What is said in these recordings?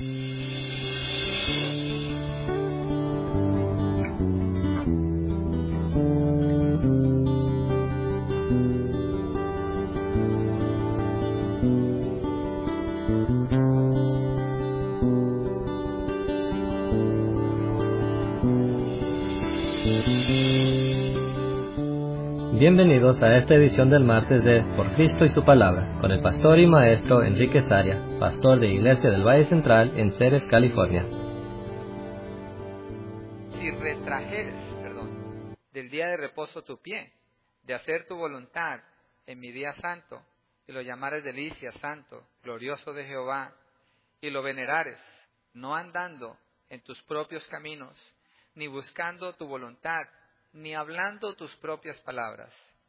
Bienvenidos a esta edición del martes de Por Cristo y su Palabra, con el pastor y maestro Enrique Saria, pastor de Iglesia del Valle Central en Ceres, California. Si retrajeres, del día de reposo tu pie, de hacer tu voluntad en mi día santo, y lo llamares delicia, santo, glorioso de Jehová, y lo venerares, no andando en tus propios caminos, ni buscando tu voluntad, ni hablando tus propias palabras.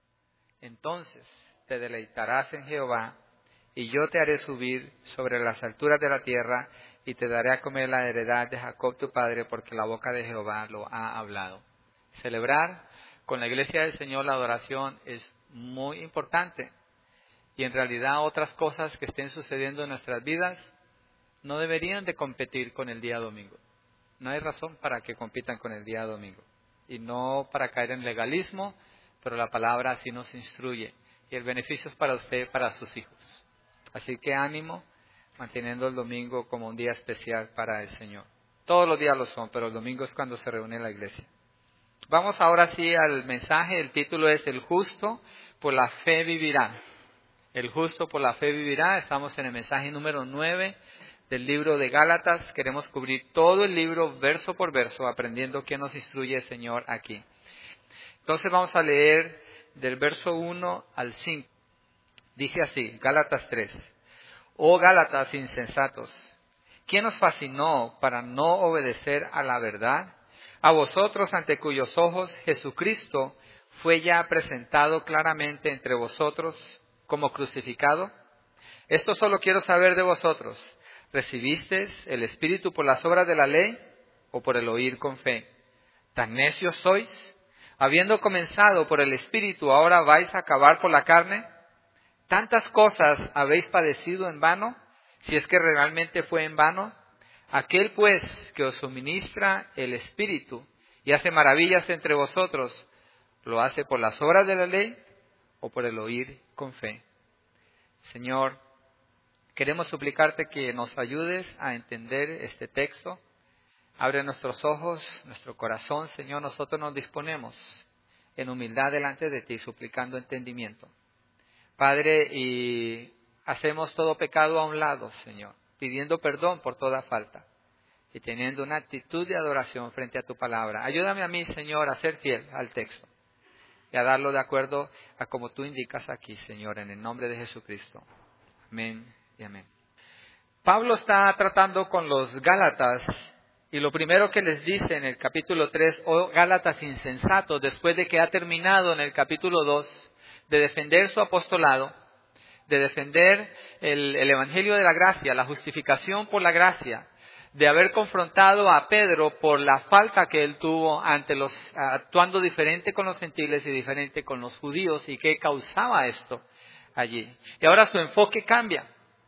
Entonces te deleitarás en Jehová, y yo te haré subir sobre las alturas de la tierra, y te daré a comer la heredad de Jacob tu padre, porque la boca de Jehová lo ha hablado. Celebrar con la iglesia del Señor la adoración es muy importante, y en realidad otras cosas que estén sucediendo en nuestras vidas no deberían de competir con el día domingo. No hay razón para que compitan con el día domingo. Y no para caer en legalismo, pero la palabra así nos instruye. Y el beneficio es para usted y para sus hijos. Así que ánimo, manteniendo el domingo como un día especial para el Señor. Todos los días lo son, pero el domingo es cuando se reúne la iglesia. Vamos ahora sí al mensaje. El título es El justo por la fe vivirá. El justo por la fe vivirá. Estamos en el mensaje número 9 del libro de Gálatas. Queremos cubrir todo el libro verso por verso, aprendiendo qué nos instruye el Señor aquí. Entonces vamos a leer del verso 1 al 5. Dice así, Gálatas 3. Oh Gálatas insensatos, ¿quién os fascinó para no obedecer a la verdad? A vosotros ante cuyos ojos Jesucristo fue ya presentado claramente entre vosotros como crucificado. Esto solo quiero saber de vosotros. ¿Recibisteis el Espíritu por las obras de la ley o por el oír con fe? ¿Tan necios sois? Habiendo comenzado por el Espíritu, ¿ahora vais a acabar por la carne? ¿Tantas cosas habéis padecido en vano? Si es que realmente fue en vano. Aquel pues que os suministra el Espíritu y hace maravillas entre vosotros, ¿lo hace por las obras de la ley o por el oír con fe? Señor, queremos suplicarte que nos ayudes a entender este texto. Abre nuestros ojos, nuestro corazón, Señor. Nosotros nos disponemos en humildad delante de ti, suplicando entendimiento. Padre, y hacemos todo pecado a un lado, Señor, pidiendo perdón por toda falta y teniendo una actitud de adoración frente a tu palabra. Ayúdame a mí, Señor, a ser fiel al texto y a darlo de acuerdo a como tú indicas aquí, Señor, en el nombre de Jesucristo. Amén y amén. Pablo está tratando con los Gálatas y lo primero que les dice en el capítulo 3, oh Gálatas insensatos, después de que ha terminado en el capítulo 2 de defender su apostolado, de defender el evangelio de la gracia, la justificación por la gracia, de haber confrontado a Pedro por la falta que él tuvo actuando diferente con los gentiles y diferente con los judíos y qué causaba esto allí. Y ahora su enfoque cambia.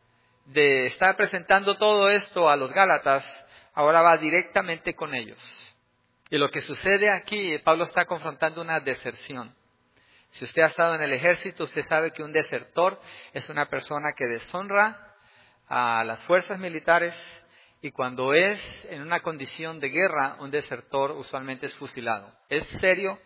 De estar presentando todo esto a los Gálatas, ahora va directamente con ellos. Y lo que sucede aquí, Pablo está confrontando una deserción. Si usted ha estado en el ejército, usted sabe que un desertor es una persona que deshonra a las fuerzas militares y cuando es en una condición de guerra, un desertor usualmente es fusilado. Es serio,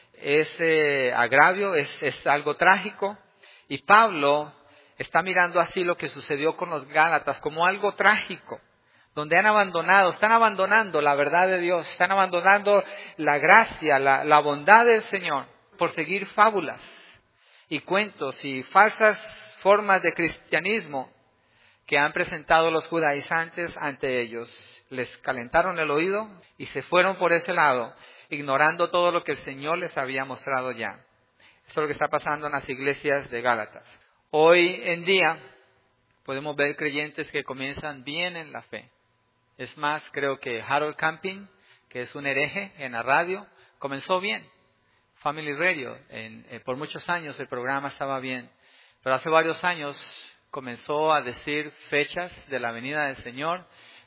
es agravio, es algo trágico y Pablo está mirando así lo que sucedió con los Gálatas como algo trágico, donde están abandonando la verdad de Dios, están abandonando la gracia, la bondad del Señor, por seguir fábulas y cuentos y falsas formas de cristianismo que han presentado los judaizantes ante ellos. Les calentaron el oído y se fueron por ese lado, ignorando todo lo que el Señor les había mostrado ya. Eso es lo que está pasando en las iglesias de Gálatas. Hoy en día podemos ver creyentes que comienzan bien en la fe. Es más, creo que Harold Camping, que es un hereje en la radio, comenzó bien. Family Radio, por muchos años el programa estaba bien, pero hace varios años comenzó a decir fechas de la venida del Señor,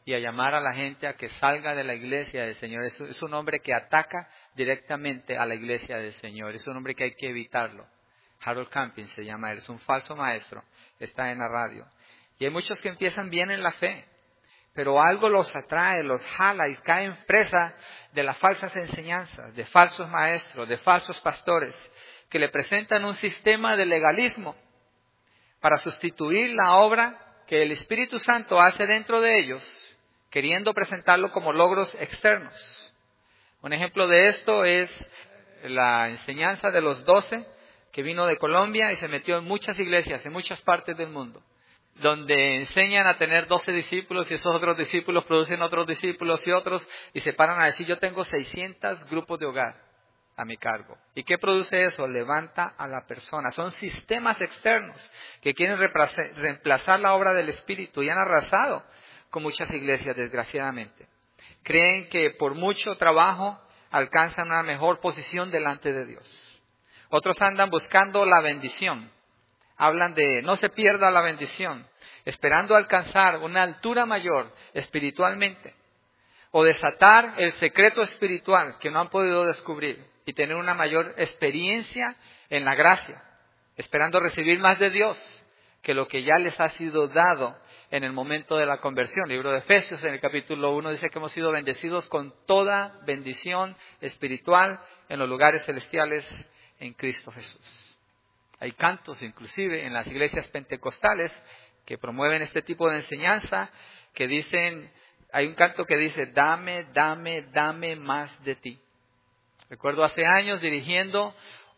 y a llamar a la gente a que salga de la iglesia del Señor. Es un hombre que ataca directamente a la iglesia del Señor. Es un hombre que hay que evitarlo. Harold Camping se llama él, es un falso maestro, está en la radio. Y hay muchos que empiezan bien en la fe, pero algo los atrae, los jala y caen presa de las falsas enseñanzas, de falsos maestros, de falsos pastores, que le presentan un sistema de legalismo para sustituir la obra que el Espíritu Santo hace dentro de ellos, queriendo presentarlo como logros externos. Un ejemplo de esto es la enseñanza de los 12, que vino de Colombia y se metió en muchas iglesias, en muchas partes del mundo, donde enseñan a tener 12 discípulos y esos otros discípulos producen otros discípulos y otros, y se paran a decir, yo tengo 600 grupos de hogar a mi cargo. ¿Y qué produce eso? Levanta a la persona. Son sistemas externos que quieren reemplazar la obra del Espíritu y han arrasado con muchas iglesias, desgraciadamente. Creen que por mucho trabajo alcanzan una mejor posición delante de Dios. Otros andan buscando la bendición. Hablan de no se pierda la bendición, esperando alcanzar una altura mayor espiritualmente, o desatar el secreto espiritual que no han podido descubrir y tener una mayor experiencia en la gracia, esperando recibir más de Dios que lo que ya les ha sido dado en el momento de la conversión. El libro de Efesios en el capítulo 1 dice que hemos sido bendecidos con toda bendición espiritual en los lugares celestiales en Cristo Jesús. Hay cantos inclusive en las iglesias pentecostales que promueven este tipo de enseñanza, que dicen, hay un canto que dice, dame, dame, dame más de ti. Recuerdo hace años dirigiendo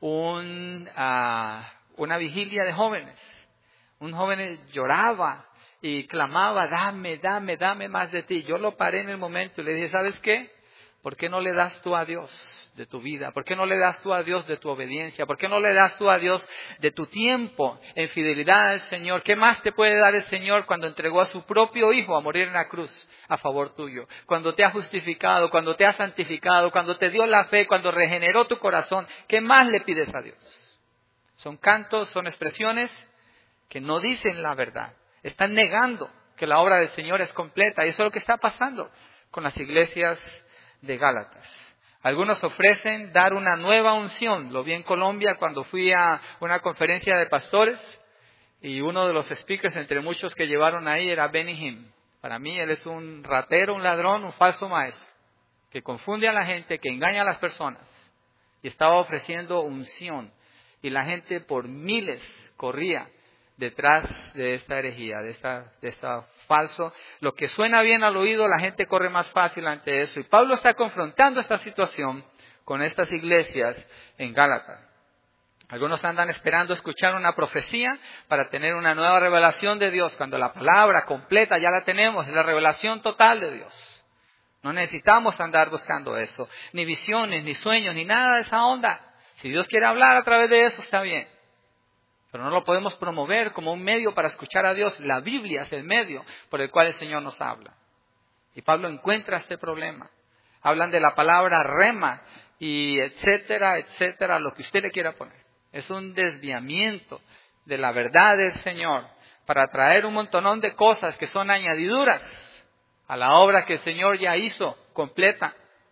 una vigilia de jóvenes. Un joven lloraba y clamaba, dame, dame, dame más de ti. Yo lo paré en el momento y le dije, ¿sabes qué? ¿Por qué no le das tú a Dios de tu vida? ¿Por qué no le das tú a Dios de tu obediencia? ¿Por qué no le das tú a Dios de tu tiempo en fidelidad al Señor? ¿Qué más te puede dar el Señor cuando entregó a su propio Hijo a morir en la cruz a favor tuyo? Cuando te ha justificado, cuando te ha santificado, cuando te dio la fe, cuando regeneró tu corazón. ¿Qué más le pides a Dios? Son cantos, son expresiones que no dicen la verdad. Están negando que la obra del Señor es completa. Y eso es lo que está pasando con las iglesias de Gálatas. Algunos ofrecen dar una nueva unción. Lo vi en Colombia cuando fui a una conferencia de pastores y uno de los speakers entre muchos que llevaron ahí era Benny Hinn. Para mí él es un ratero, un ladrón, un falso maestro que confunde a la gente, que engaña a las personas, y estaba ofreciendo unción y la gente por miles corría detrás de esta herejía, de esta falso. Lo que suena bien al oído, la gente corre más fácil ante eso. Y Pablo está confrontando esta situación con estas iglesias en Gálatas. Algunos andan esperando escuchar una profecía para tener una nueva revelación de Dios, cuando la palabra completa ya la tenemos, es la revelación total de Dios. No necesitamos andar buscando eso, ni visiones, ni sueños, ni nada de esa onda. Si Dios quiere hablar a través de eso, está bien. Pero no lo podemos promover como un medio para escuchar a Dios. La Biblia es el medio por el cual el Señor nos habla. Y Pablo encuentra este problema. Hablan de la palabra rema y etcétera, etcétera, lo que usted le quiera poner. Es un desviamiento de la verdad del Señor para traer un montonón de cosas que son añadiduras a la obra que el Señor ya hizo completa.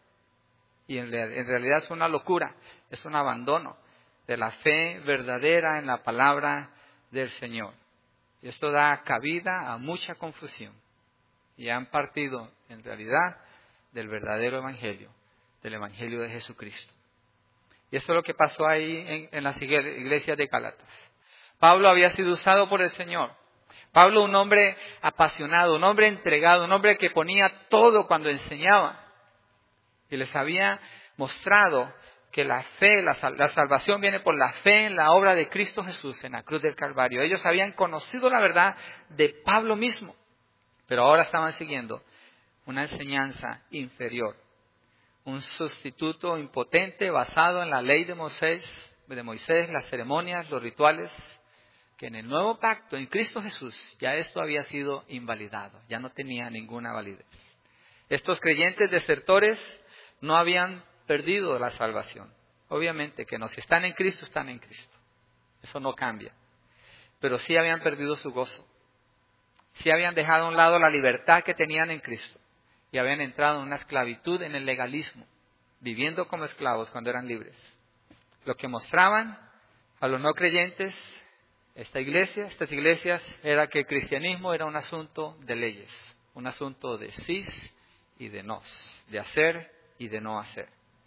Y en realidad es una locura, es un abandono de la fe verdadera en la palabra del Señor. Y esto da cabida a mucha confusión. Y han partido, en realidad, del verdadero evangelio, del evangelio de Jesucristo. Y esto es lo que pasó ahí en las iglesias de Gálatas. Pablo había sido usado por el Señor. Pablo, un hombre apasionado, un hombre entregado, un hombre que ponía todo cuando enseñaba. Y les había mostrado que la fe, la salvación viene por la fe en la obra de Cristo Jesús en la cruz del Calvario. Ellos habían conocido la verdad de Pablo mismo, pero ahora estaban siguiendo una enseñanza inferior, un sustituto impotente basado en la ley de Moisés, las ceremonias, los rituales, que en el nuevo pacto, en Cristo Jesús, ya esto había sido invalidado, ya no tenía ninguna validez. Estos creyentes desertores no habían perdido la salvación. Obviamente que no, si están en Cristo, están en Cristo. Eso no cambia. Pero sí habían perdido su gozo. sí habían dejado a un lado la libertad que tenían en Cristo y habían entrado en una esclavitud en el legalismo, viviendo como esclavos cuando eran libres. Lo que mostraban a los no creyentes, estas iglesias, era que el cristianismo era un asunto de leyes, un asunto de sí y de no, de hacer y de no hacer.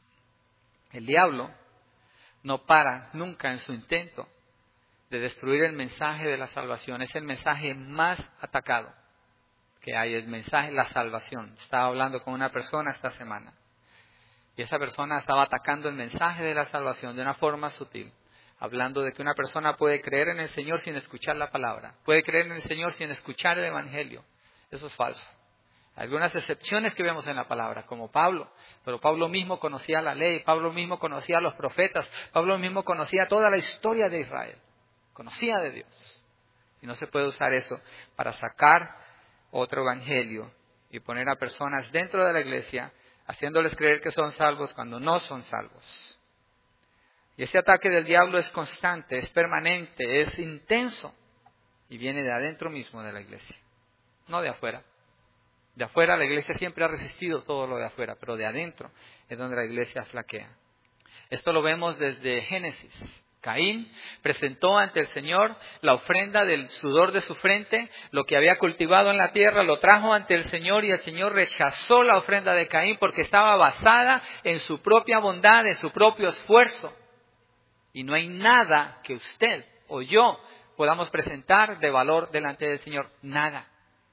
El diablo no para nunca en su intento de destruir el mensaje de la salvación. Es el mensaje más atacado que hay, el mensaje de la salvación. Estaba hablando con una persona esta semana y esa persona estaba atacando el mensaje de la salvación de una forma sutil, hablando de que una persona puede creer en el Señor sin escuchar la palabra, puede creer en el Señor sin escuchar el Evangelio. Eso es falso. Hay algunas excepciones que vemos en la palabra, como Pablo, pero Pablo mismo conocía la ley, Pablo mismo conocía a los profetas, Pablo mismo conocía toda la historia de Israel, conocía de Dios. Y no se puede usar eso para sacar otro evangelio y poner a personas dentro de la iglesia, haciéndoles creer que son salvos cuando no son salvos. Y ese ataque del diablo es constante, es permanente, es intenso y viene de adentro mismo de la iglesia, no de afuera. De afuera la iglesia siempre ha resistido todo lo de afuera, pero de adentro es donde la iglesia flaquea. Esto lo vemos desde Génesis. Caín presentó ante el Señor la ofrenda del sudor de su frente, lo que había cultivado en la tierra, lo trajo ante el Señor y el Señor rechazó la ofrenda de Caín porque estaba basada en su propia bondad, en su propio esfuerzo. Y no hay nada que usted o yo podamos presentar de valor delante del Señor, nada.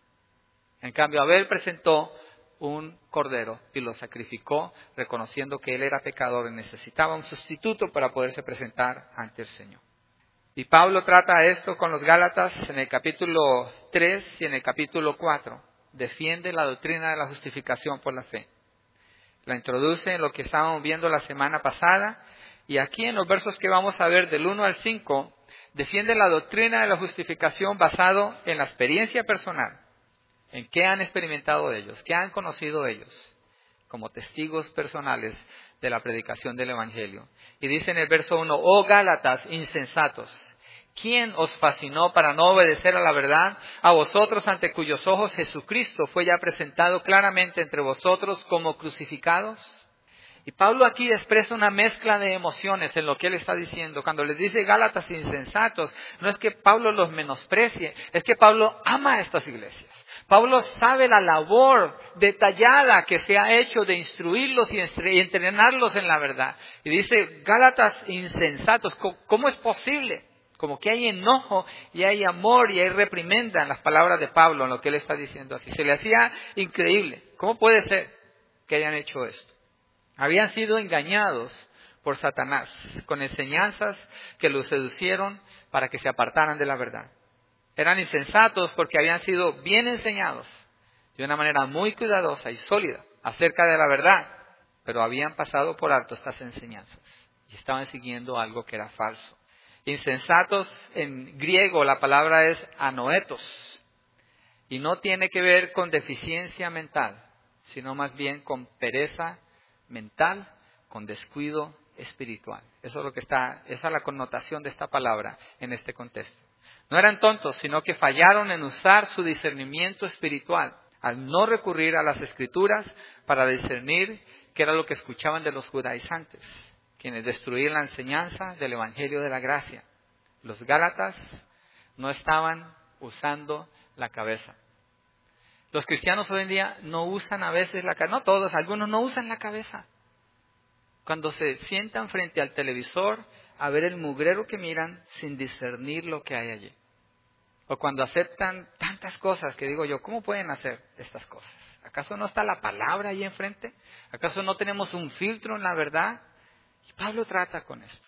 En cambio, Abel presentó un cordero y lo sacrificó, reconociendo que él era pecador y necesitaba un sustituto para poderse presentar ante el Señor. Y Pablo trata esto con los Gálatas en el capítulo 3 y en el capítulo 4. Defiende la doctrina de la justificación por la fe. La introduce en lo que estábamos viendo la semana pasada y aquí en los versos que vamos a ver del 1 al 5, defiende la doctrina de la justificación basado en la experiencia personal. ¿En qué han experimentado ellos? ¿Qué han conocido ellos? Como testigos personales de la predicación del Evangelio. Y dice en el verso 1, oh Gálatas insensatos, ¿quién os fascinó para no obedecer a la verdad? A vosotros ante cuyos ojos Jesucristo fue ya presentado claramente entre vosotros como crucificados. Y Pablo aquí expresa una mezcla de emociones en lo que él está diciendo. Cuando les dice Gálatas insensatos, no es que Pablo los menosprecie, es que Pablo ama a estas iglesias. Pablo sabe la labor detallada que se ha hecho de instruirlos y entrenarlos en la verdad. Y dice, Gálatas insensatos, ¿cómo es posible? Como que hay enojo y hay amor y hay reprimenda en las palabras de Pablo, en lo que él está diciendo así. Se le hacía increíble. ¿Cómo puede ser que hayan hecho esto? Habían sido engañados por Satanás con enseñanzas que los seducieron para que se apartaran de la verdad. Eran insensatos porque habían sido bien enseñados de una manera muy cuidadosa y sólida acerca de la verdad, pero habían pasado por alto estas enseñanzas y estaban siguiendo algo que era falso. Insensatos en griego la palabra es anoetos y no tiene que ver con deficiencia mental, sino más bien con pereza mental, con descuido espiritual. Eso es lo que esa es la connotación de esta palabra en este contexto. No eran tontos, sino que fallaron en usar su discernimiento espiritual al no recurrir a las Escrituras para discernir qué era lo que escuchaban de los judaizantes, quienes destruían la enseñanza del Evangelio de la gracia. Los Gálatas no estaban usando la cabeza. Los cristianos hoy en día no usan a veces la cabeza, no todos, algunos no usan la cabeza. Cuando se sientan frente al televisor a ver el mugrero que miran sin discernir lo que hay allí. O cuando aceptan tantas cosas que digo yo, ¿cómo pueden hacer estas cosas? ¿Acaso no está la palabra ahí enfrente? ¿Acaso no tenemos un filtro en la verdad? Y Pablo trata con esto.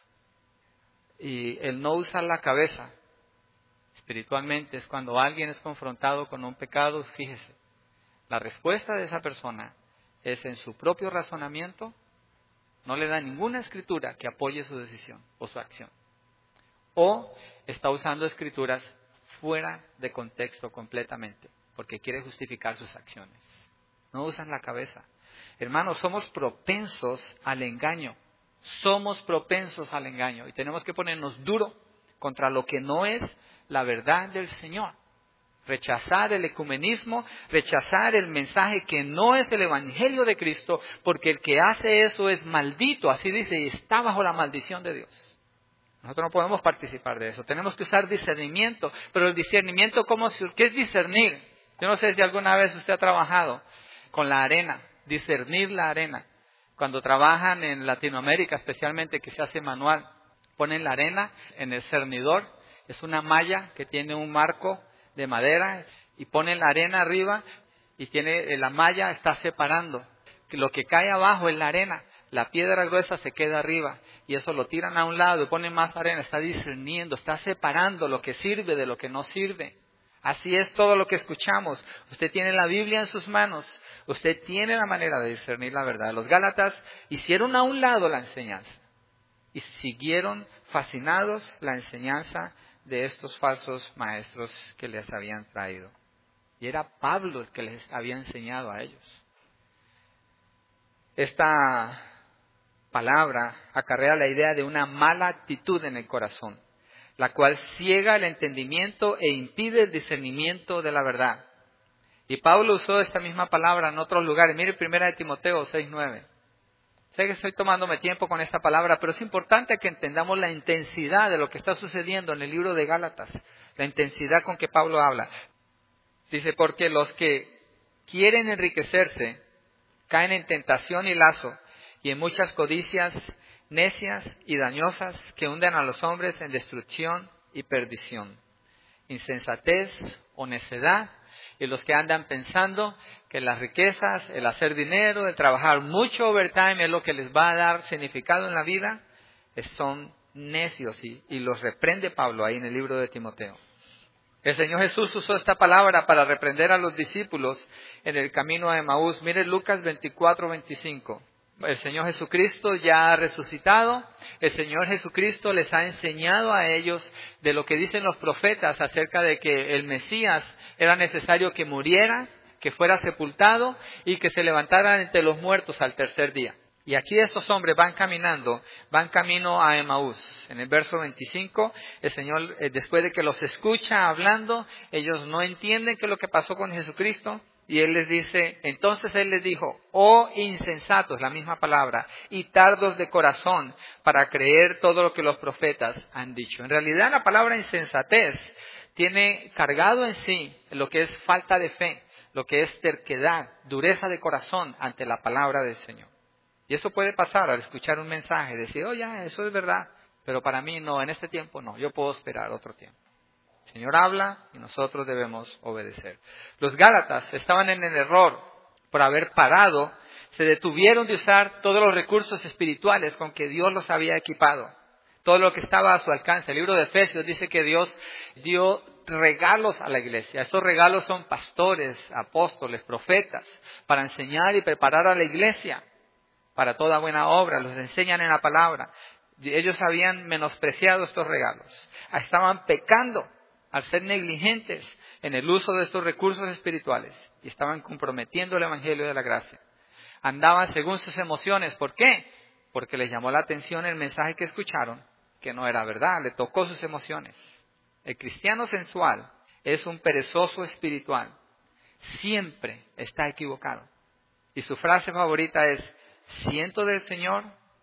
Y el no usar la cabeza espiritualmente es cuando alguien es confrontado con un pecado, fíjese, la respuesta de esa persona es en su propio razonamiento, no le da ninguna escritura que apoye su decisión o su acción. O está usando escrituras fuera de contexto completamente, porque quiere justificar sus acciones. No usan la cabeza. Hermanos, somos propensos al engaño. Somos propensos al engaño y tenemos que ponernos duro contra lo que no es la verdad del Señor. Rechazar el ecumenismo, rechazar el mensaje que no es el evangelio de Cristo, porque el que hace eso es maldito, así dice, y está bajo la maldición de Dios. Nosotros no podemos participar de eso, tenemos que usar discernimiento, pero el discernimiento, ¿qué es discernir? Yo no sé si alguna vez usted ha trabajado con la arena, discernir la arena. Cuando trabajan en Latinoamérica, especialmente que se hace manual, ponen la arena en el cernidor, es una malla que tiene un marco de madera y ponen la arena arriba y la malla está separando. Lo que cae abajo es la arena, la piedra gruesa se queda arriba y eso lo tiran a un lado y ponen más arena, está discerniendo, está separando lo que sirve de lo que no sirve. Así es todo lo que escuchamos. Usted tiene la Biblia en sus manos, usted tiene la manera de discernir la verdad. Los Gálatas hicieron a un lado la enseñanza y siguieron fascinados la enseñanza de estos falsos maestros que les habían traído. Y era Pablo el que les había enseñado a ellos. Esta palabra acarrea la idea de una mala actitud en el corazón, la cual ciega el entendimiento e impide el discernimiento de la verdad. Y Pablo usó esta misma palabra en otros lugares. Mire 1 Timoteo 6:9. Sé que estoy tomándome tiempo con esta palabra, pero es importante que entendamos la intensidad de lo que está sucediendo en el libro de Gálatas, la intensidad con que Pablo habla. Dice, porque los que quieren enriquecerse caen en tentación y lazo y en muchas codicias necias y dañosas que hunden a los hombres en destrucción y perdición. Insensatez o necedad, y los que andan pensando que las riquezas, el hacer dinero, el trabajar mucho overtime es lo que les va a dar significado en la vida, son necios y los reprende Pablo ahí en el libro de Timoteo. El Señor Jesús usó esta palabra para reprender a los discípulos en el camino a Emaús. Mire Lucas 24:25. El Señor Jesucristo ya ha resucitado. El Señor Jesucristo les ha enseñado a ellos de lo que dicen los profetas acerca de que el Mesías era necesario que muriera, que fuera sepultado y que se levantara entre los muertos al tercer día. Y aquí estos hombres van camino a Emaús. En el verso 25, el Señor, después de que los escucha hablando, ellos no entienden qué es lo que pasó con Jesucristo. Y Él les dice, entonces Él les dijo, oh insensatos, la misma palabra, y tardos de corazón para creer todo lo que los profetas han dicho. En realidad la palabra insensatez tiene cargado en sí lo que es falta de fe, lo que es terquedad, dureza de corazón ante la palabra del Señor. Y eso puede pasar al escuchar un mensaje, decir, eso es verdad, pero para mí no, en este tiempo no, yo puedo esperar otro tiempo. El Señor habla y nosotros debemos obedecer. Los Gálatas estaban en el error por haber parado, se detuvieron de usar todos los recursos espirituales con que Dios los había equipado, todo lo que estaba a su alcance. El libro de Efesios dice que Dios dio regalos a la iglesia. Esos regalos son pastores, apóstoles, profetas, para enseñar y preparar a la iglesia para toda buena obra, los enseñan en la palabra. Ellos habían menospreciado estos regalos. Estaban pecando al ser negligentes en el uso de estos recursos espirituales y estaban comprometiendo el evangelio de la gracia. Andaban según sus emociones. ¿Por qué? Porque les llamó la atención el mensaje que escucharon, que no era verdad, le tocó sus emociones. El cristiano sensual es un perezoso espiritual. Siempre está equivocado. Y su frase favorita es, ¿siento del Señor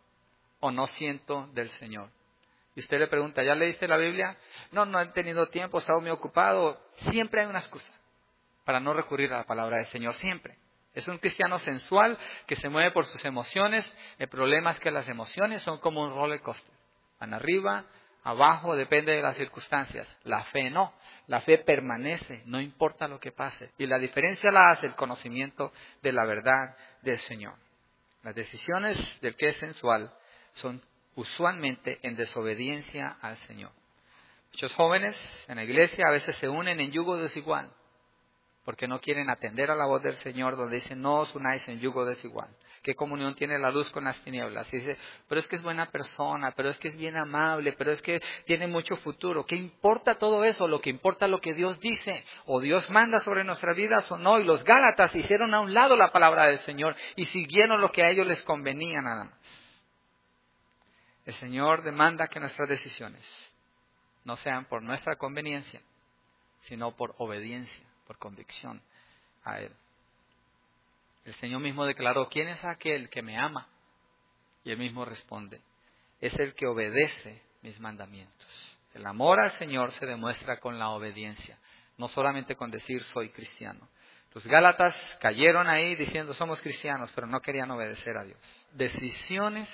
o no siento del Señor? Y usted le pregunta, ¿ya leíste la Biblia? No he tenido tiempo, he estado muy ocupado. Siempre hay una excusa para no recurrir a la palabra del Señor, siempre. Es un cristiano sensual que se mueve por sus emociones. El problema es que las emociones son como un roller coaster. Van arriba, abajo, depende de las circunstancias. La fe no. La fe permanece, no importa lo que pase. Y la diferencia la hace el conocimiento de la verdad del Señor. Las decisiones del que es sensual son usualmente en desobediencia al Señor. Muchos jóvenes en la iglesia a veces se unen en yugo desigual porque no quieren atender a la voz del Señor donde dice no os unáis en yugo desigual. ¿Qué comunión tiene la luz con las tinieblas? Y dice, pero es que es buena persona, pero es que es bien amable, pero es que tiene mucho futuro. ¿Qué importa todo eso? Lo que importa es lo que Dios dice, o Dios manda sobre nuestras vidas o no. Y los Gálatas hicieron a un lado la palabra del Señor y siguieron lo que a ellos les convenía nada más. El Señor demanda que nuestras decisiones no sean por nuestra conveniencia, sino por obediencia, por convicción a Él. El Señor mismo declaró, ¿quién es aquel que me ama? Y Él mismo responde, es el que obedece mis mandamientos. El amor al Señor se demuestra con la obediencia, no solamente con decir soy cristiano. Los Gálatas cayeron ahí diciendo somos cristianos, pero no querían obedecer a Dios. Decisiones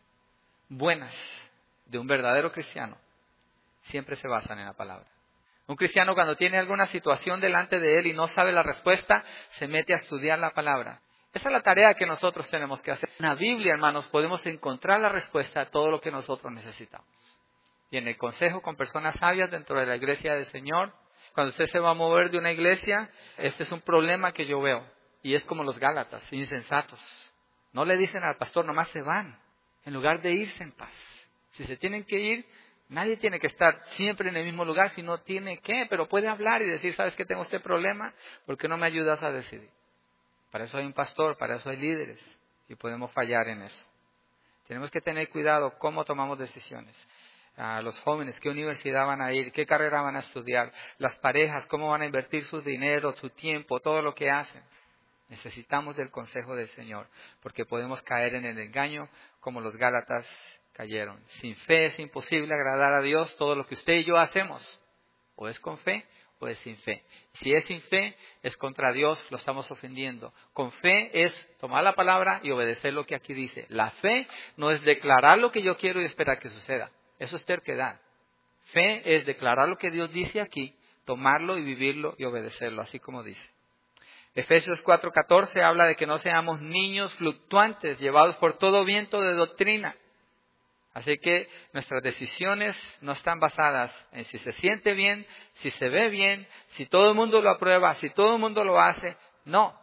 buenas de un verdadero cristiano siempre se basan en la palabra. Un cristiano cuando tiene alguna situación delante de él y no sabe la respuesta, se mete a estudiar la palabra. Esa es la tarea que nosotros tenemos que hacer. En la Biblia, hermanos, podemos encontrar la respuesta a todo lo que nosotros necesitamos. Y en el consejo con personas sabias dentro de la iglesia del Señor, cuando usted se va a mover de una iglesia, este es un problema que yo veo. Y es como los Gálatas, insensatos. No le dicen al pastor, nomás se van, en lugar de irse en paz. Si se tienen que ir, nadie tiene que estar siempre en el mismo lugar, si no tiene que, pero puede hablar y decir, ¿sabes qué? Tengo este problema, ¿por qué no me ayudas a decidir? Para eso hay un pastor, para eso hay líderes, y podemos fallar en eso. Tenemos que tener cuidado cómo tomamos decisiones. A los jóvenes, qué universidad van a ir, qué carrera van a estudiar, las parejas, cómo van a invertir su dinero, su tiempo, todo lo que hacen. Necesitamos del consejo del Señor, porque podemos caer en el engaño como los Gálatas cayeron. Sin fe es imposible agradar a Dios. Todo lo que usted y yo hacemos, o es con fe o es sin fe. Si es sin fe, es contra Dios, lo estamos ofendiendo. Con fe es tomar la palabra y obedecer lo que aquí dice. La fe no es declarar lo que yo quiero y esperar que suceda. Eso es terquedad. Fe es declarar lo que Dios dice aquí, tomarlo y vivirlo y obedecerlo, así como dice. Efesios 4:14 habla de que no seamos niños fluctuantes, llevados por todo viento de doctrina. Así que nuestras decisiones no están basadas en si se siente bien, si se ve bien, si todo el mundo lo aprueba, si todo el mundo lo hace. No,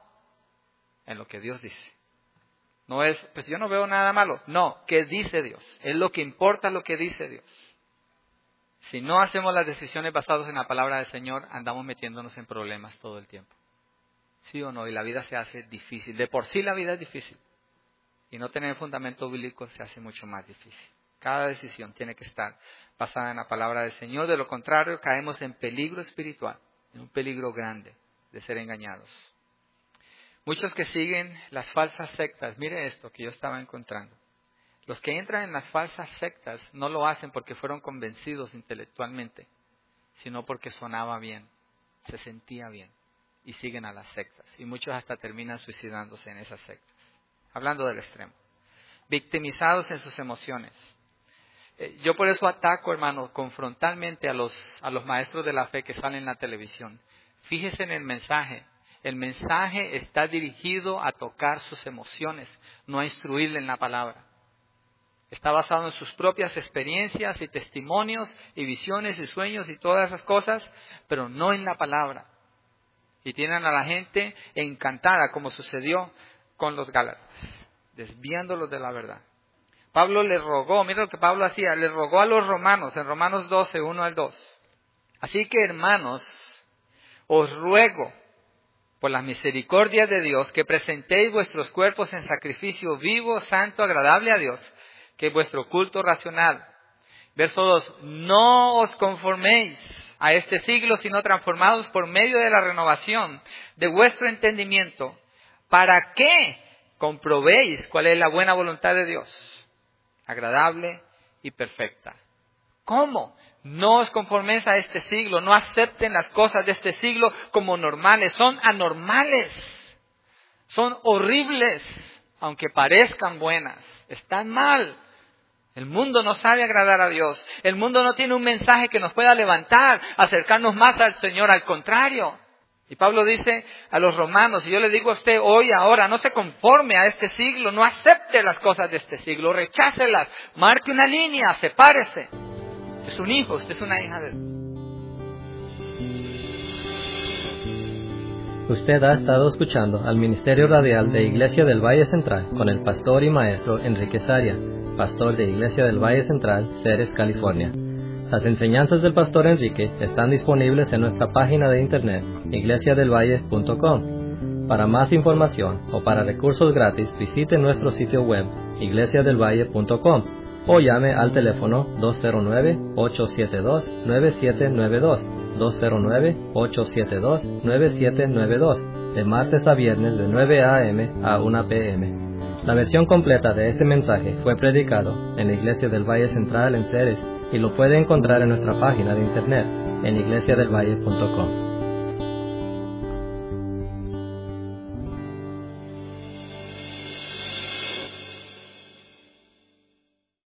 en lo que Dios dice. No es, pues yo no veo nada malo. No, ¿qué dice Dios? Es lo que importa lo que dice Dios. Si no hacemos las decisiones basadas en la palabra del Señor, andamos metiéndonos en problemas todo el tiempo. ¿Sí o no? Y la vida se hace difícil. De por sí la vida es difícil. Y no tener fundamento bíblico se hace mucho más difícil. Cada decisión tiene que estar basada en la palabra del Señor. De lo contrario, caemos en peligro espiritual, en un peligro grande de ser engañados. Muchos que siguen las falsas sectas, mire esto que yo estaba encontrando. Los que entran en las falsas sectas no lo hacen porque fueron convencidos intelectualmente, sino porque sonaba bien, se sentía bien, y siguen a las sectas. Y muchos hasta terminan suicidándose en esas sectas. Hablando del extremo. Victimizados en sus emociones. Yo por eso ataco, hermano, confrontalmente a los maestros de la fe que salen en la televisión. Fíjese en el mensaje. El mensaje está dirigido a tocar sus emociones, no a instruirle en la palabra. Está basado en sus propias experiencias y testimonios y visiones y sueños y todas esas cosas, pero no en la palabra. Y tienen a la gente encantada, como sucedió con los Gálatas, desviándolos de la verdad. Pablo le rogó, mira lo que Pablo hacía, le rogó a los romanos, en Romanos 12, 1 al 2. Así que, hermanos, os ruego, por las misericordias de Dios, que presentéis vuestros cuerpos en sacrificio vivo, santo, agradable a Dios, que es vuestro culto racional. Verso 2, no os conforméis a este siglo, sino transformados por medio de la renovación de vuestro entendimiento, para que comprobéis cuál es la buena voluntad de Dios, agradable y perfecta. ¿Cómo? No os conforméis a este siglo, no acepten las cosas de este siglo como normales, son anormales, son horribles, aunque parezcan buenas, están mal. El mundo no sabe agradar a Dios, el mundo no tiene un mensaje que nos pueda levantar, acercarnos más al Señor, al contrario. Y Pablo dice a los romanos, y yo le digo a usted hoy, ahora, no se conforme a este siglo, no acepte las cosas de este siglo, rechácelas, marque una línea, sepárese. Usted es un hijo, usted es una hija de Dios. Usted ha estado escuchando al Ministerio Radial de Iglesia del Valle Central con el pastor y maestro Enrique Saria, pastor de Iglesia del Valle Central, Ceres, California. Las enseñanzas del pastor Enrique están disponibles en nuestra página de internet, iglesiadelvalle.com. Para más información o para recursos gratis, visite nuestro sitio web, iglesiadelvalle.com, o llame al teléfono 209-872-9792, 209-872-9792, de martes a viernes de 9 a.m. a 1 p.m. La versión completa de este mensaje fue predicado en la Iglesia del Valle Central en Ceres y lo puede encontrar en nuestra página de internet en iglesiadelvalle.com.